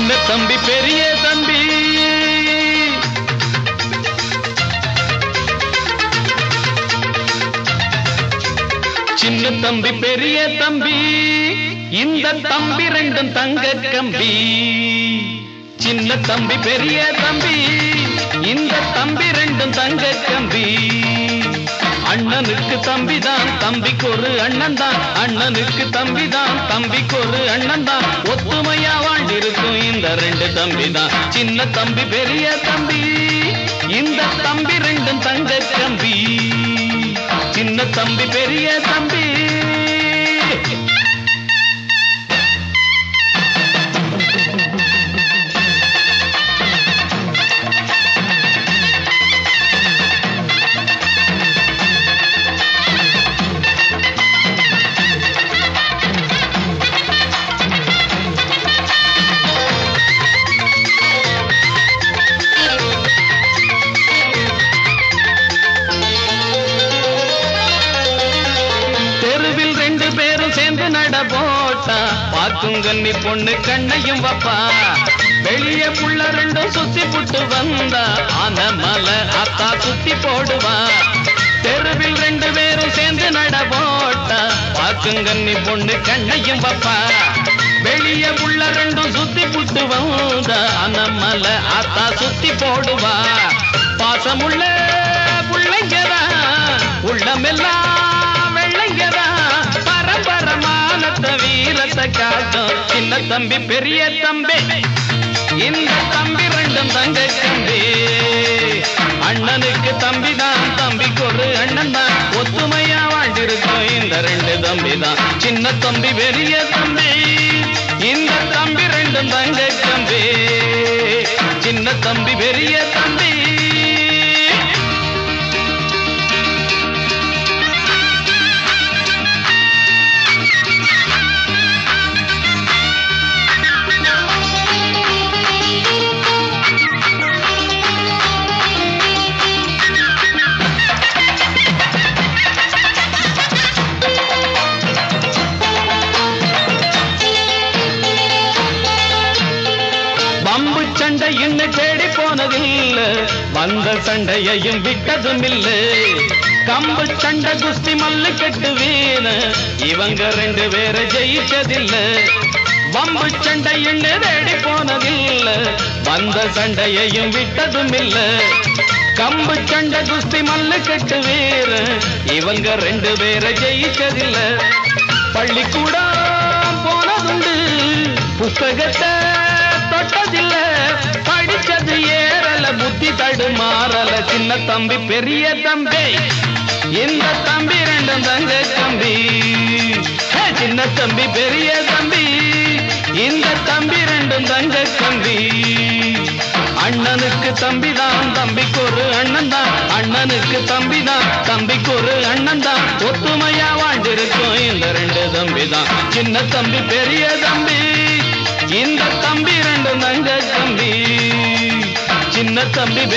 சின்ன தம்பி பெரிய தம்பி சின்ன தம்பி பெரிய தம்பி இந்த தம்பி ரெண்டும் தங்க கம்பி சின்ன தம்பி பெரிய தம்பி இந்த தம்பி ரெண்டும் தங்க கம்பி அண்ணனுக்கு தம்பிதான் தம்பிக்கு ஒரு அண்ணன் தான் அண்ணனுக்கு தம்பிதான் தம்பிக்கு ஒரு அண்ணன் தான் ஒத்துமையா வாழ்ந்திருக்கும் இந்த ரெண்டு தம்பி தான் சின்ன தம்பி பெரிய தம்பி இந்த தம்பி ரெண்டும் தங்க கம்பி சின்ன தம்பி பெரிய தம்பி போட்டா பாக்குங்கன்னி பொண்ணு கண்ணையும் வப்பா வெளியே புள்ள ரெண்டும் சுத்தி புட்டு வந்தா ஆன மலை அத்தா சுத்தி போடுவா தெருவில் ரெண்டு பேரும் சேர்ந்து நட போட்டா பாக்குங்கன்னி பொண்ணு கண்ணையும் வப்பா வெளியே புள்ள ரெண்டும் சுத்தி புட்டு வந்தா ஆன மலை அத்தா சுத்தி போடுவா பாசமுள்ள புள்ளைங்கதா உள்ளமெல்லாம் வெள்ளைங்கதா வீரத்தை காட்டும் சின்ன தம்பி பெரிய தம்பி இந்த தம்பி ரெண்டும் தங்க தம்பி அண்ணனுக்கு தம்பிதான் தம்பிக்கு ஒரு அண்ணன் தான் ஒத்துமையா வாழ்ந்திருக்கும் இந்த ரெண்டு தம்பி தான் சின்ன தம்பி பெரிய தம்பி இந்த தம்பி ரெண்டும் தங்க தம்பி சின்ன தம்பி பெரிய தம்பி பம்பு சண்டை இன்னும் தேடி போனதில்ல வந்த சண்டையையும் விட்டதும் இல்ல கம்பு சண்டை குஸ்தி மல்லு கட்டு வீண இவங்க ரெண்டு பேரை ஜெயிச்சதில்ல பம்பு சண்டை இன்னும் தேடி போனதில்ல வந்த சண்டையையும் விட்டதும் இல்ல கம்பு சண்டை குஸ்தி மல்லு கட்டு வீண இவங்க ரெண்டு பேரை ஜெயிச்சதில்ல பள்ளிக்கூடம் போனதுண்டு புத்தகத்தை தொட்டதில்ல படிச்சது ஏறல புத்தி தடுமாறல சின்ன தம்பி பெரிய தம்பி இந்த தம்பி ரெண்டும் தங்க தம்பி சின்ன தம்பி பெரிய தம்பி இந்த தம்பி ரெண்டும் தங்க தம்பி அண்ணனுக்கு தம்பிதான் தம்பிக்கு ஒரு அண்ணன் தான் அண்ணனுக்கு தம்பிதான் தம்பிக்கு ஒரு அண்ணன் தான் ஒத்துமையா வாழ்ந்திருக்கும் இந்த ரெண்டு தம்பி தான் சின்ன தம்பி பெரிய தம்பி இந்த தம்பி ரெண்டும் தங்க தம்பி சின்ன தம்பி